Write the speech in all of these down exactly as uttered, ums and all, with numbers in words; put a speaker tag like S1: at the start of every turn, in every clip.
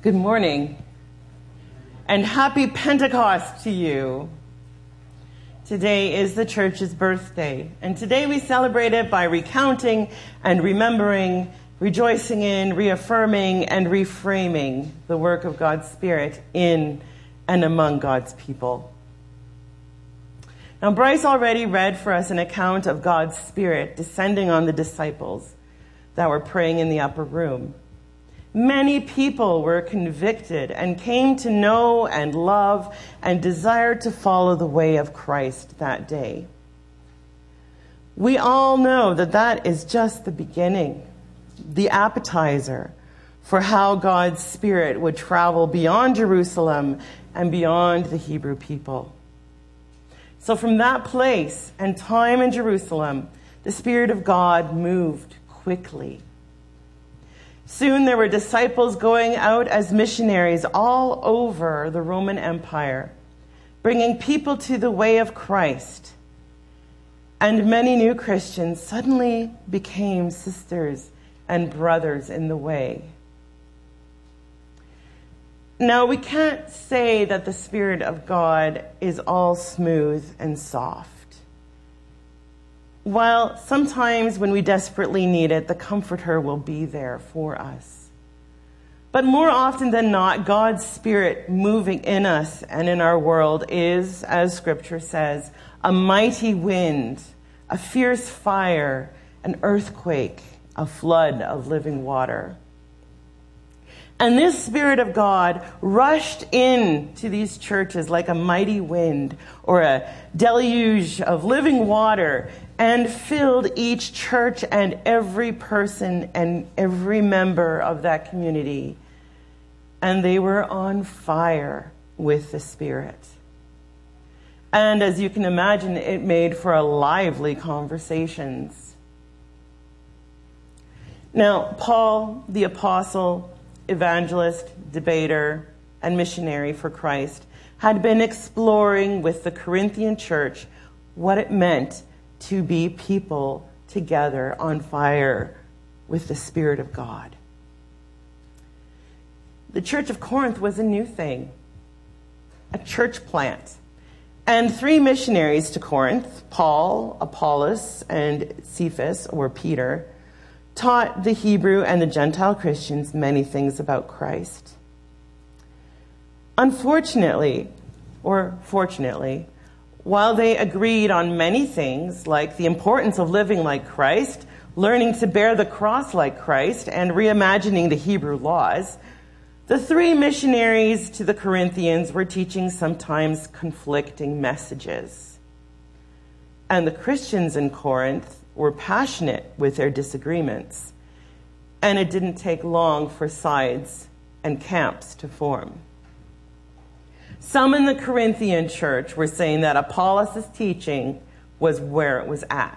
S1: Good morning, and happy Pentecost to you. Today is the church's birthday, and today we celebrate it by recounting and remembering, rejoicing in, reaffirming, and reframing the work of God's Spirit in and among God's people. Now, Bryce already read for us an account of God's Spirit descending on the disciples that were praying in the upper room. Many people were convicted and came to know and love and desired to follow the way of Christ that day. We all know that that is just the beginning, the appetizer for how God's Spirit would travel beyond Jerusalem and beyond the Hebrew people. So from that place and time in Jerusalem, the Spirit of God moved quickly. Soon there were disciples going out as missionaries all over the Roman Empire, bringing people to the way of Christ. And many new Christians suddenly became sisters and brothers in the way. Now, we can't say that the Spirit of God is all smooth and soft. While sometimes when we desperately need it, the Comforter will be there for us. But more often than not, God's Spirit moving in us and in our world is, as Scripture says, a mighty wind, a fierce fire, an earthquake, a flood of living water. And this Spirit of God rushed into these churches like a mighty wind or a deluge of living water and filled each church and every person and every member of that community. And they were on fire with the Spirit. And as you can imagine, it made for a lively conversations. Now, Paul, the apostle, evangelist, debater, and missionary for Christ, had been exploring with the Corinthian church what it meant to be people together on fire with the Spirit of God. The Church of Corinth was a new thing, a church plant. And three missionaries to Corinth, Paul, Apollos, and Cephas, or Peter, taught the Hebrew and the Gentile Christians many things about Christ. Unfortunately, or fortunately, while they agreed on many things, like the importance of living like Christ, learning to bear the cross like Christ, and reimagining the Hebrew laws, the three missionaries to the Corinthians were teaching sometimes conflicting messages. And the Christians in Corinth were passionate with their disagreements, and it didn't take long for sides and camps to form. Some in the Corinthian church were saying that Apollos' teaching was where it was at,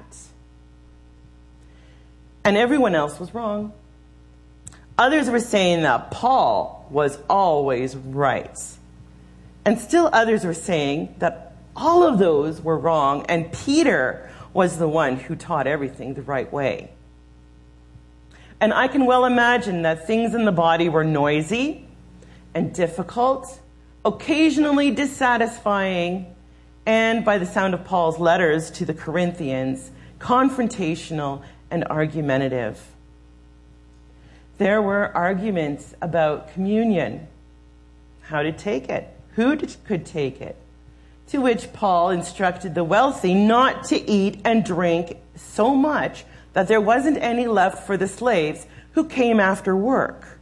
S1: and everyone else was wrong. Others were saying that Paul was always right, and still others were saying that all of those were wrong, and Peter was the one who taught everything the right way. And I can well imagine that things in the body were noisy and difficult, occasionally dissatisfying, and by the sound of Paul's letters to the Corinthians, confrontational and argumentative. There were arguments about communion, how to take it, who could take it, to which Paul instructed the wealthy not to eat and drink so much that there wasn't any left for the slaves who came after work.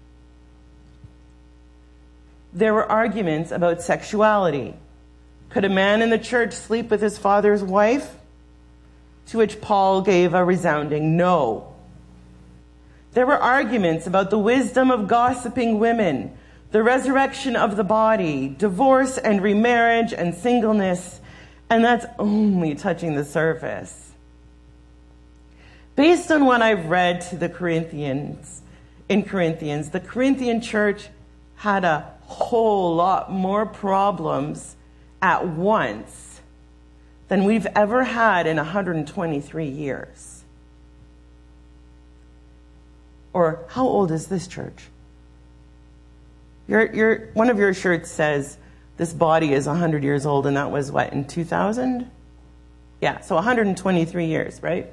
S1: There were arguments about sexuality. Could a man in the church sleep with his father's wife? To which Paul gave a resounding no. There were arguments about the wisdom of gossiping women, the resurrection of the body, divorce and remarriage and singleness, and that's only touching the surface. Based on what I've read to the Corinthians, in Corinthians, the Corinthian church had a whole lot more problems at once than we've ever had in one hundred twenty-three years. Or how old is this church? Your, your, one of your shirts says, this body is one hundred years old, and that was what, in two thousand? Yeah, so one hundred twenty-three years, right?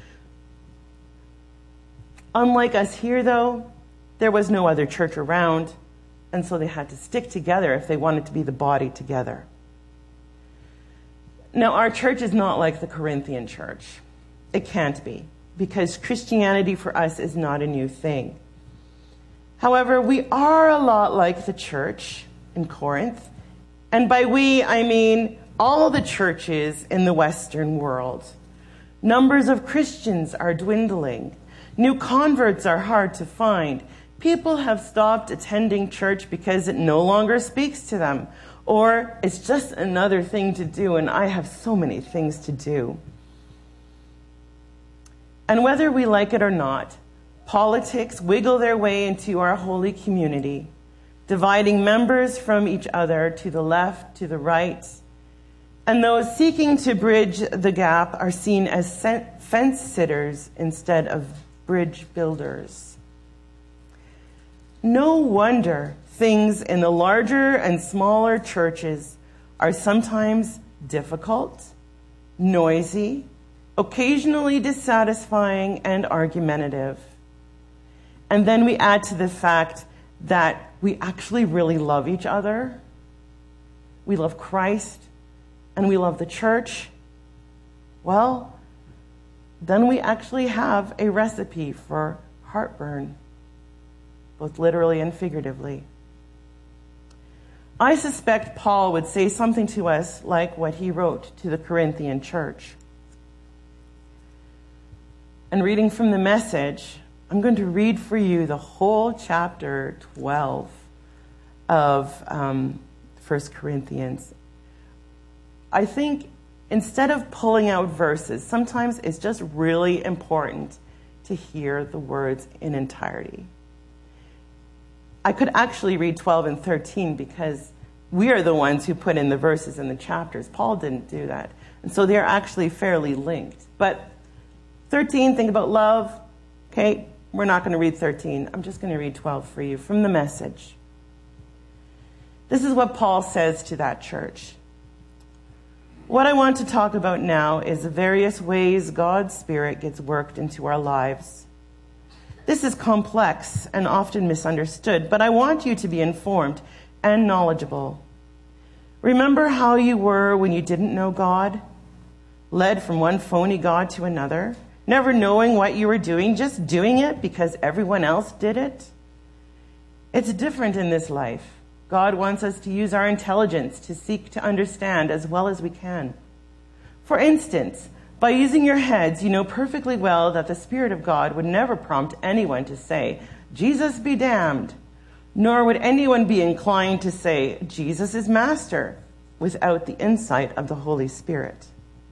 S1: Unlike us here, though, there was no other church around, and so they had to stick together if they wanted to be the body together. Now, our church is not like the Corinthian church. It can't be, because Christianity for us is not a new thing. However, we are a lot like the church in Corinth. And by we, I mean all the churches in the Western world. Numbers of Christians are dwindling. New converts are hard to find. People have stopped attending church because it no longer speaks to them. Or it's just another thing to do, and I have so many things to do. And whether we like it or not, politics wiggle their way into our holy community, dividing members from each other to the left, to the right. And those seeking to bridge the gap are seen as fence sitters instead of bridge builders. No wonder things in the larger and smaller churches are sometimes difficult, noisy, occasionally dissatisfying, and argumentative. And then we add to the fact that we actually really love each other. We love Christ, and we love the church. Well, then we actually have a recipe for heartburn, both literally and figuratively. I suspect Paul would say something to us like what he wrote to the Corinthian church. And reading from the Message, I'm going to read for you the whole chapter twelve of um, First Corinthians. I think instead of pulling out verses, sometimes it's just really important to hear the words in entirety. I could actually read twelve and thirteen because we are the ones who put in the verses in the chapters. Paul didn't do that. And so they're actually fairly linked. But thirteen, think about love. Okay, we're not going to read thirteen. I'm just going to read twelve for you from the Message. This is what Paul says to that church. What I want to talk about now is the various ways God's Spirit gets worked into our lives. This is complex and often misunderstood, but I want you to be informed and knowledgeable. Remember how you were when you didn't know God? Led from one phony God to another, never knowing what you were doing, just doing it because everyone else did it? It's different in this life. God wants us to use our intelligence to seek to understand as well as we can. For instance, by using your heads, you know perfectly well that the Spirit of God would never prompt anyone to say, Jesus be damned, nor would anyone be inclined to say, Jesus is Master, without the insight of the Holy Spirit.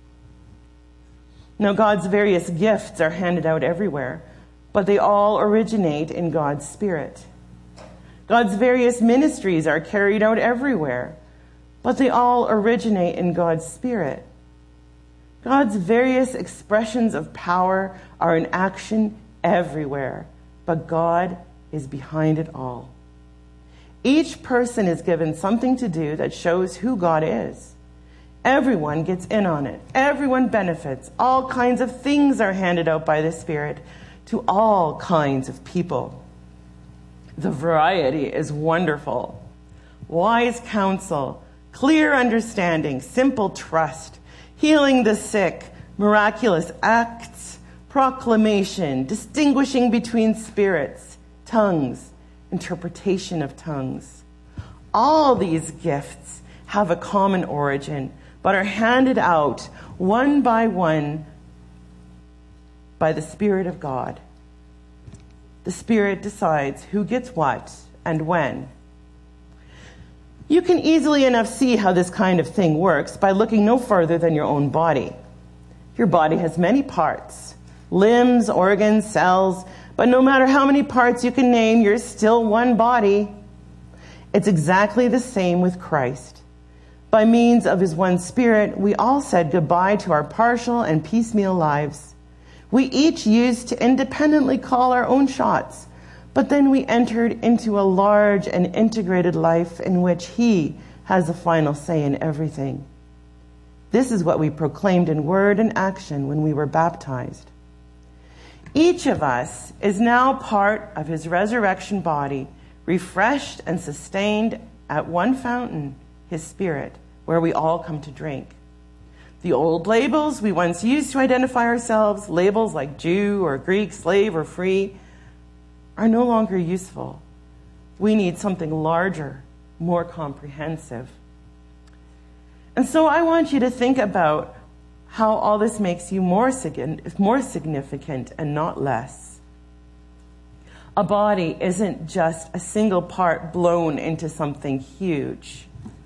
S1: Now, God's various gifts are handed out everywhere, but they all originate in God's Spirit. God's various ministries are carried out everywhere, but they all originate in God's Spirit. God's various expressions of power are in action everywhere, but God is behind it all. Each person is given something to do that shows who God is. Everyone gets in on it. Everyone benefits. All kinds of things are handed out by the Spirit to all kinds of people. The variety is wonderful. Wise counsel, clear understanding, simple trust, healing the sick, miraculous acts, proclamation, distinguishing between spirits, tongues, interpretation of tongues. All these gifts have a common origin, but are handed out one by one by the Spirit of God. The Spirit decides who gets what and when. You can easily enough see how this kind of thing works by looking no further than your own body. Your body has many parts, limbs, organs, cells, but no matter how many parts you can name, you're still one body. It's exactly the same with Christ. By means of his one Spirit, we all said goodbye to our partial and piecemeal lives. We each used to independently call our own shots, But then we entered into a large and integrated life in which he has the final say in everything. This is what we proclaimed in word and action when we were baptized. Each of us is now part of his resurrection body, refreshed and sustained at one fountain, his Spirit, where we all come to drink. The old labels we once used to identify ourselves, labels like Jew or Greek, slave or free, are no longer useful. We need something larger, more comprehensive. And so I want you to think about how all this makes you more more significant and not less. A body isn't just a single part blown into something huge.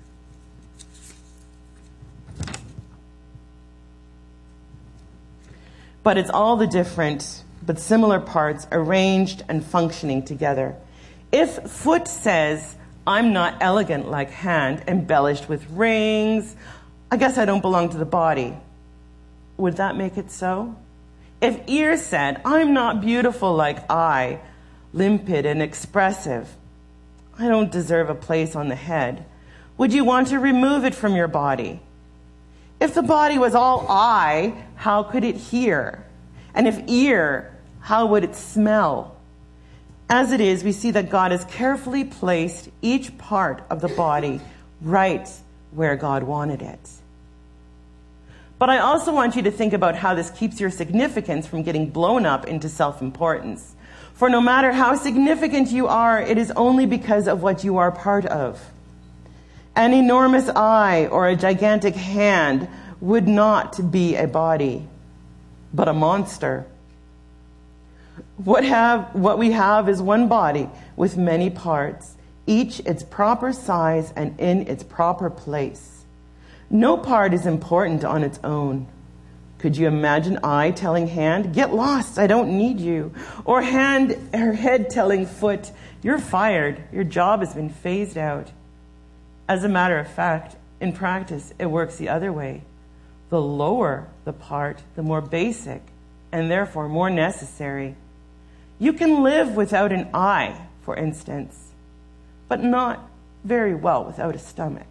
S1: But it's all the different but similar parts arranged and functioning together. If foot says, I'm not elegant like hand, embellished with rings, I guess I don't belong to the body, would that make it so? If ear said, I'm not beautiful like eye, limpid and expressive, I don't deserve a place on the head, would you want to remove it from your body? If the body was all eye, how could it hear? And if ear, how would it smell? As it is, we see that God has carefully placed each part of the body right where God wanted it. But I also want you to think about how this keeps your significance from getting blown up into self-importance. For no matter how significant you are, it is only because of what you are part of. An enormous eye or a gigantic hand would not be a body, but a monster. What have what we have is one body with many parts, each its proper size and in its proper place. No part is important on its own. Could you imagine eye telling hand, get lost, I don't need you? Or hand or head telling foot, you're fired, your job has been phased out. As a matter of fact, in practice, it works the other way. The lower the part, the more basic and therefore more necessary. You can live without an eye, for instance, but not very well without a stomach.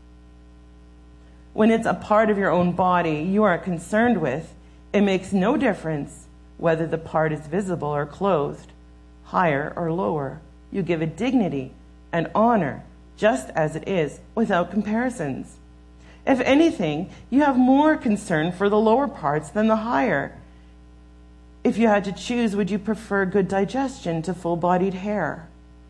S1: When it's a part of your own body you are concerned with, it makes no difference whether the part is visible or clothed, higher or lower. You give it dignity and honor just as it is, without comparisons. If anything, you have more concern for the lower parts than the higher. If you had to choose, would you prefer good digestion to full-bodied hair?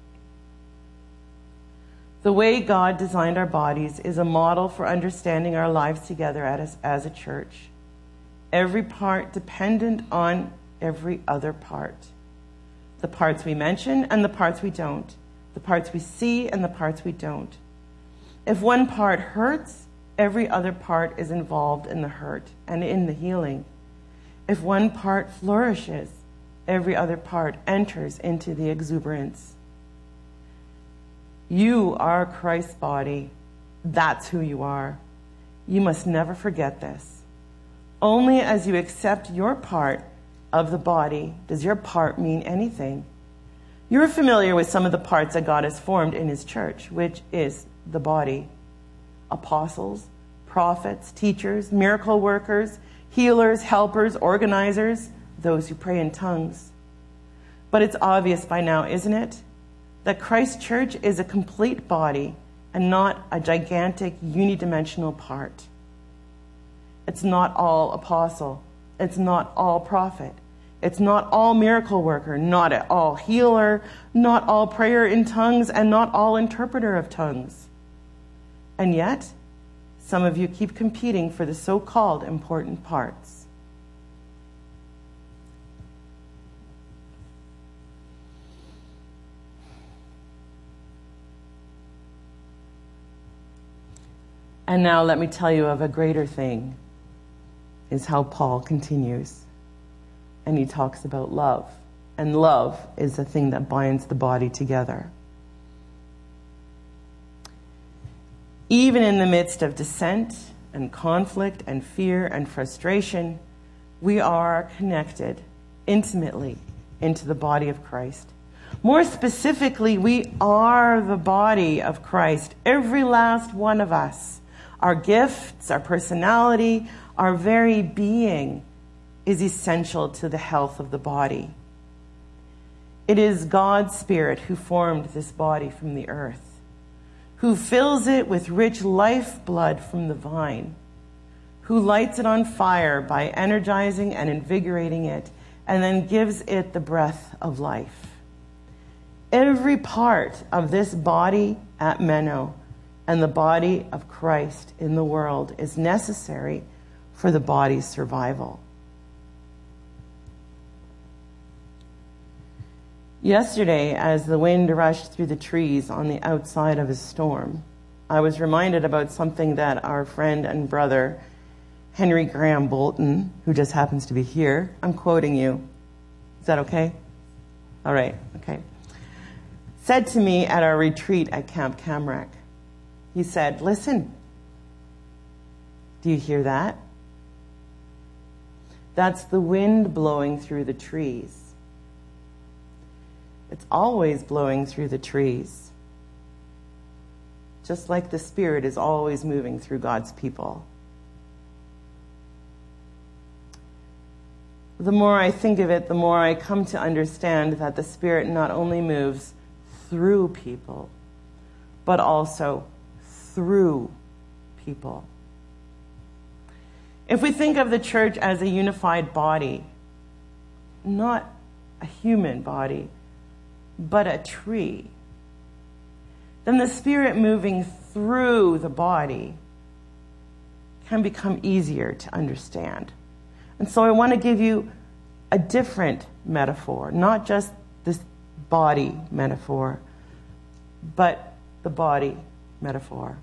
S1: The way God designed our bodies is a model for understanding our lives together as, as a church. Every part dependent on every other part. The parts we mention and the parts we don't. The parts we see and the parts we don't. If one part hurts, every other part is involved in the hurt and in the healing. If one part flourishes, every other part enters into the exuberance. You are Christ's body. That's who you are. You must never forget this. Only as you accept your part of the body does your part mean anything. You're familiar with some of the parts that God has formed in his church, which is the body. Apostles, prophets, teachers, miracle workers, healers, helpers, organizers, those who pray in tongues. But it's obvious by now, isn't it, that Christ's church is a complete body and not a gigantic unidimensional part. It's not all apostle. It's not all prophet. It's not all miracle worker, not at all healer, not all prayer in tongues, and not all interpreter of tongues. And yet, some of you keep competing for the so-called important parts. And now let me tell you of a greater thing, is how Paul continues. And he talks about love. And love is the thing that binds the body together. Even in the midst of dissent and conflict and fear and frustration, we are connected intimately into the body of Christ. More specifically, we are the body of Christ, every last one of us. Our gifts, our personality, our very being is essential to the health of the body. It is God's Spirit who formed this body from the earth, who fills it with rich lifeblood from the vine, who lights it on fire by energizing and invigorating it, and then gives it the breath of life. Every part of this body at Menno and the body of Christ in the world is necessary for the body's survival. Yesterday, as the wind rushed through the trees on the outside of a storm, I was reminded about something that our friend and brother, Henry Graham Bolton, who just happens to be here, I'm quoting you. Is that okay? All right, okay. Said to me at our retreat at Camp Camrac. He said, listen, do you hear that? That's the wind blowing through the trees. It's always blowing through the trees. Just like the Spirit is always moving through God's people. The more I think of it, the more I come to understand that the Spirit not only moves through people, but also through people. If we think of the church as a unified body, not a human body, but a tree, then the Spirit moving through the body can become easier to understand. And so I want to give you a different metaphor, not just this body metaphor, but the body metaphor.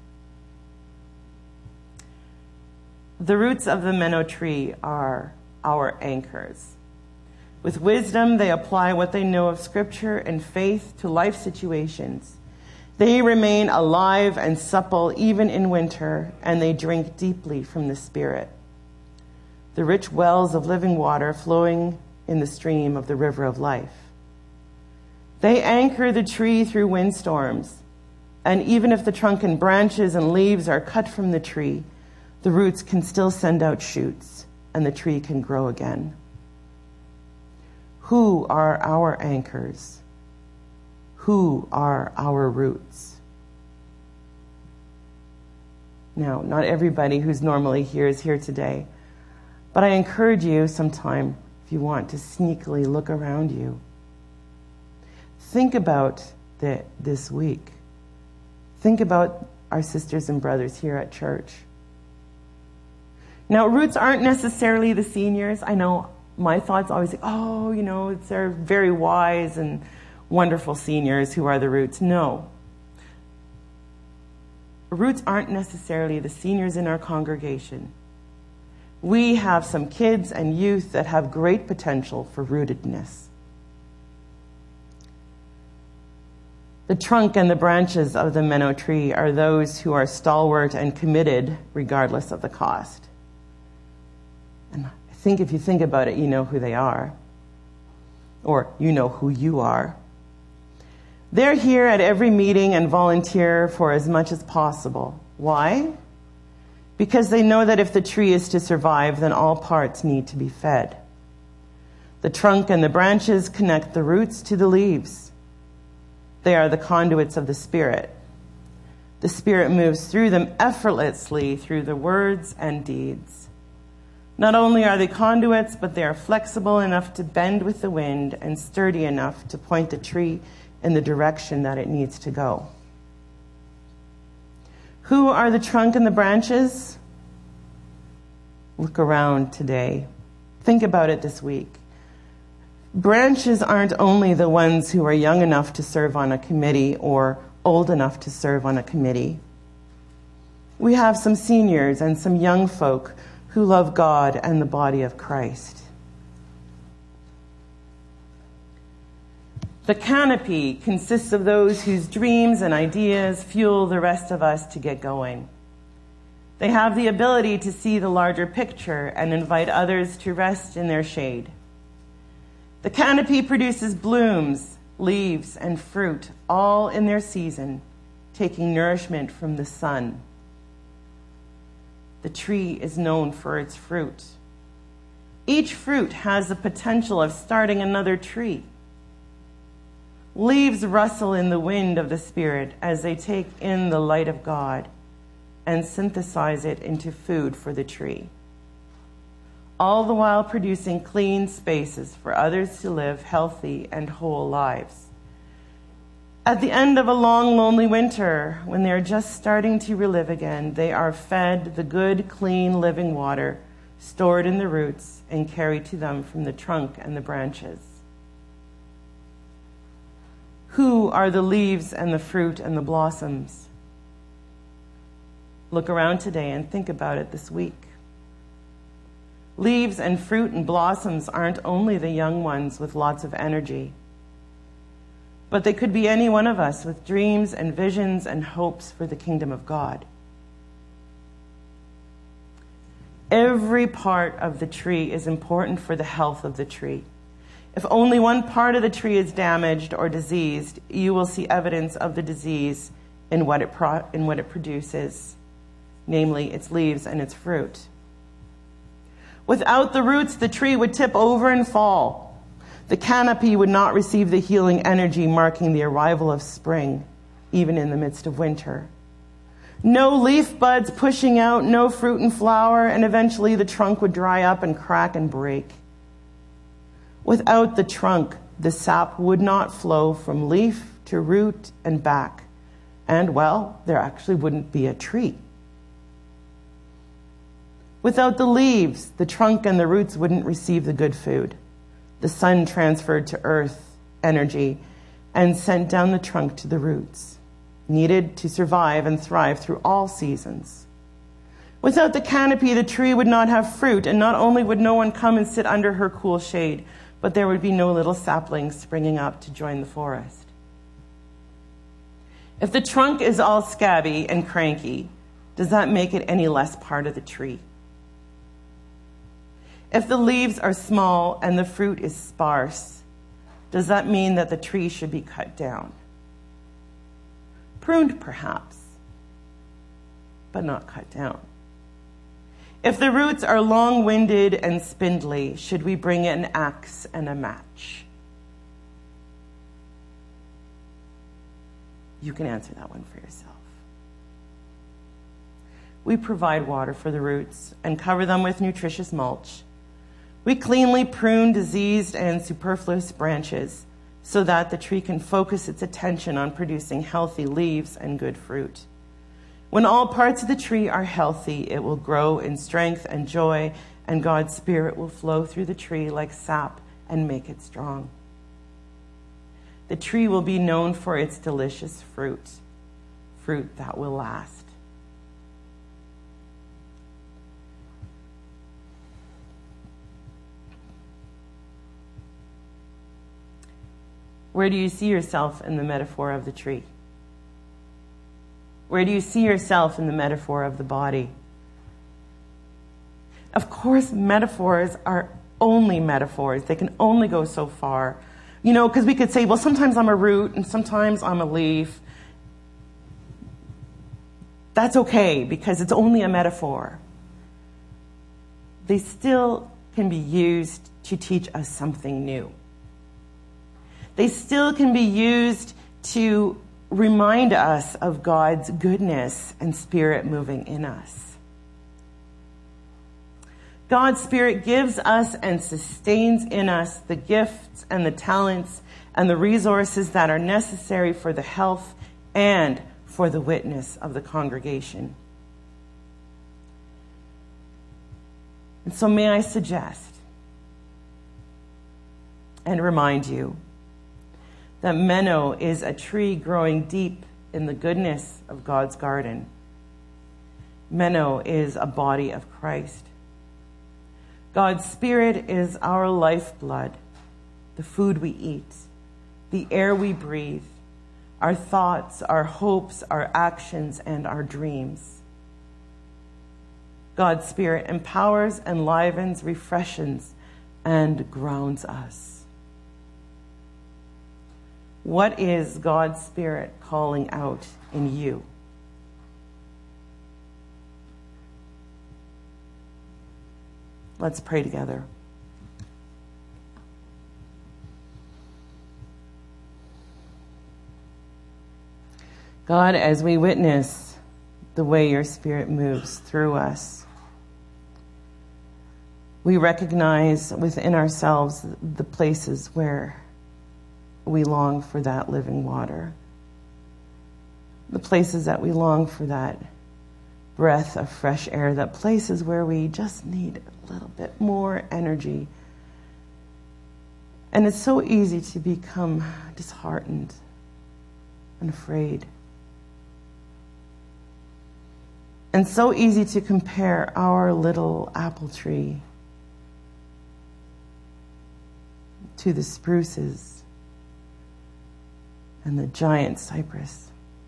S1: The roots of the Menno tree are our anchors. With wisdom, they apply what they know of Scripture and faith to life situations. They remain alive and supple even in winter, and they drink deeply from the Spirit, the rich wells of living water flowing in the stream of the river of life. They anchor the tree through windstorms, and even if the trunk and branches and leaves are cut from the tree, the roots can still send out shoots, and the tree can grow again. Who are our anchors? Who are our roots? Now, not everybody who's normally here is here today, but I encourage you sometime, if you want, to sneakily look around you. Think about the, this week. Think about our sisters and brothers here at church. Now, roots aren't necessarily the seniors. I know my thoughts always say, oh, you know, they're very wise and wonderful seniors who are the roots. No. Roots aren't necessarily the seniors in our congregation. We have some kids and youth that have great potential for rootedness. The trunk and the branches of the Menno tree are those who are stalwart and committed regardless of the cost. And I think if you think about it, you know who they are. Or you know who you are. They're here at every meeting and volunteer for as much as possible. Why? Because they know that if the tree is to survive, then all parts need to be fed. The trunk and the branches connect the roots to the leaves. They are the conduits of the Spirit. The Spirit moves through them effortlessly through the words and deeds. Not only are they conduits, but they are flexible enough to bend with the wind and sturdy enough to point the tree in the direction that it needs to go. Who are the trunk and the branches? Look around today. Think about it this week. Branches aren't only the ones who are young enough to serve on a committee or old enough to serve on a committee. We have some seniors and some young folk who love God and the body of Christ. The canopy consists of those whose dreams and ideas fuel the rest of us to get going. They have the ability to see the larger picture and invite others to rest in their shade. The canopy produces blooms, leaves, and fruit, all in their season, taking nourishment from the sun. The tree is known for its fruit. Each fruit has the potential of starting another tree. Leaves rustle in the wind of the Spirit as they take in the light of God and synthesize it into food for the tree, all the while producing clean spaces for others to live healthy and whole lives. At the end of a long, lonely winter, when they are just starting to relive again, they are fed the good, clean, living water stored in the roots and carried to them from the trunk and the branches. Who are the leaves and the fruit and the blossoms? Look around today and think about it this week. Leaves and fruit and blossoms aren't only the young ones with lots of energy, but they could be any one of us with dreams and visions and hopes for the kingdom of God. Every part of the tree is important for the health of the tree. If only one part of the tree is damaged or diseased, you will see evidence of the disease in what it pro- in what it produces, namely its leaves and its fruit. Without the roots, the tree would tip over and fall. The canopy would not receive the healing energy marking the arrival of spring, even in the midst of winter. No leaf buds pushing out, no fruit and flower, and eventually the trunk would dry up and crack and break. Without the trunk, the sap would not flow from leaf to root and back. And, well, there actually wouldn't be a tree. Without the leaves, the trunk and the roots wouldn't receive the good food. The sun transferred to earth energy and sent down the trunk to the roots, needed to survive and thrive through all seasons. Without the canopy, the tree would not have fruit, and not only would no one come and sit under her cool shade, but there would be no little saplings springing up to join the forest. If the trunk is all scabby and cranky, does that make it any less part of the tree? If the leaves are small and the fruit is sparse, does that mean that the tree should be cut down? Pruned, perhaps, but not cut down. If the roots are long-winded and spindly, should we bring an axe and a match? You can answer that one for yourself. We provide water for the roots and cover them with nutritious mulch. We cleanly prune diseased and superfluous branches so that the tree can focus its attention on producing healthy leaves and good fruit. When all parts of the tree are healthy, it will grow in strength and joy, and God's Spirit will flow through the tree like sap and make it strong. The tree will be known for its delicious fruit, fruit that will last. Where do you see yourself in the metaphor of the tree? Where do you see yourself in the metaphor of the body? Of course, metaphors are only metaphors. They can only go so far. You know, because we could say, well, sometimes I'm a root and sometimes I'm a leaf. That's okay, because it's only a metaphor. They still can be used to teach us something new. They still can be used to remind us of God's goodness and Spirit moving in us. God's Spirit gives us and sustains in us the gifts and the talents and the resources that are necessary for the health and for the witness of the congregation. And so may I suggest and remind you that Menno is a tree growing deep in the goodness of God's garden. Menno is a body of Christ. God's Spirit is our lifeblood, the food we eat, the air we breathe, our thoughts, our hopes, our actions, and our dreams. God's Spirit empowers, enlivens, refreshes, and grounds us. What is God's Spirit calling out in you? Let's pray together. God, as we witness the way your Spirit moves through us, we recognize within ourselves the places where we long for that living water, the places that we long for that breath of fresh air, that places where we just need a little bit more energy. And it's so easy to become disheartened and afraid. And so easy to compare our little apple tree to the spruces and the giant cypress.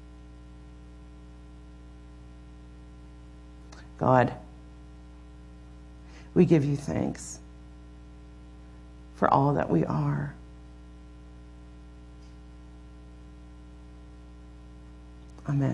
S1: God, we give you thanks for all that we are. Amen.